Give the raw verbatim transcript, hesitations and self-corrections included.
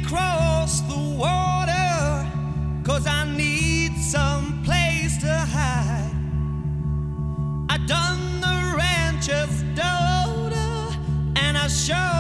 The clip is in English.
cross the water, 'cause I need some place to hide. I done the ranch of Doda, and I sure